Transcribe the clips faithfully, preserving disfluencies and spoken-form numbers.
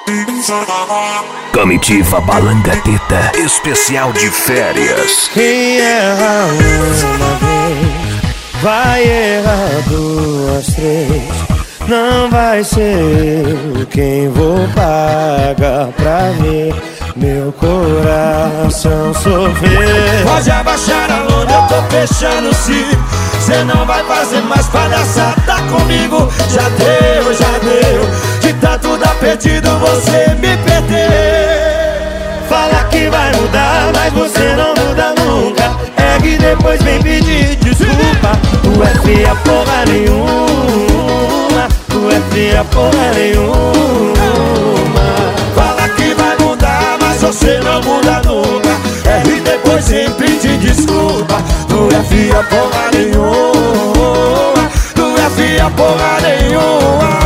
Comitiva Balangateta, especial de férias. Quem erra uma vez vai errar duas, três. Não vai ser eu quem vou pagar pra ver meu coração sofrer. Pode abaixar a lona, eu tô fechando se cê não vai fazer mais palhaçada comigo. Já deu, já deu, de tanto dar perdido você me perdeu. Fala que vai mudar, mas você não muda nunca. É que depois vem pedir desculpa. Tu é feia porra nenhuma, tu é feia porra nenhuma. Fala que vai mudar, mas você não muda nunca. É e depois vem pedir desculpa. Tu é feia porra nenhuma, tu é feia porra nenhuma.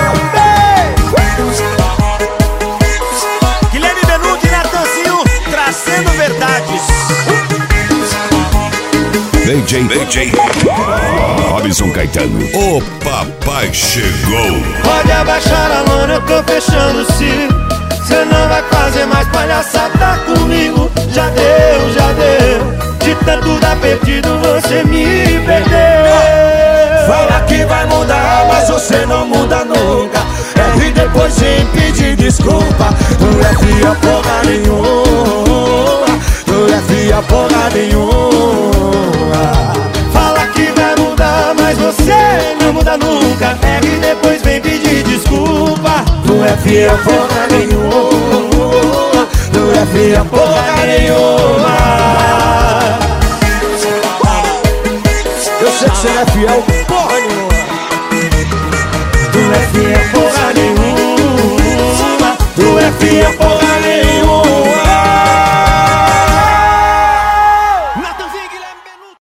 D J, D J Robson Caetano, o papai chegou. Pode abaixar a lona, eu tô fechando o cílio. Cê não vai fazer mais palhaçada comigo. Já deu, já deu, de tanto dar perdido você me perdeu. Fala que vai mudar, mas você não muda nunca. É e depois vem pedir desculpa. Tu é fia porra nenhuma, tu é fia porra nenhuma. Fala que vai mudar, mas você não muda nunca. É e depois vem pedir desculpa. Tu é fia porra nenhuma, tu é fia porra nenhuma. Eu sei que você é fiel porra nenhuma. Tu é fia porra nenhuma, tu é fia porra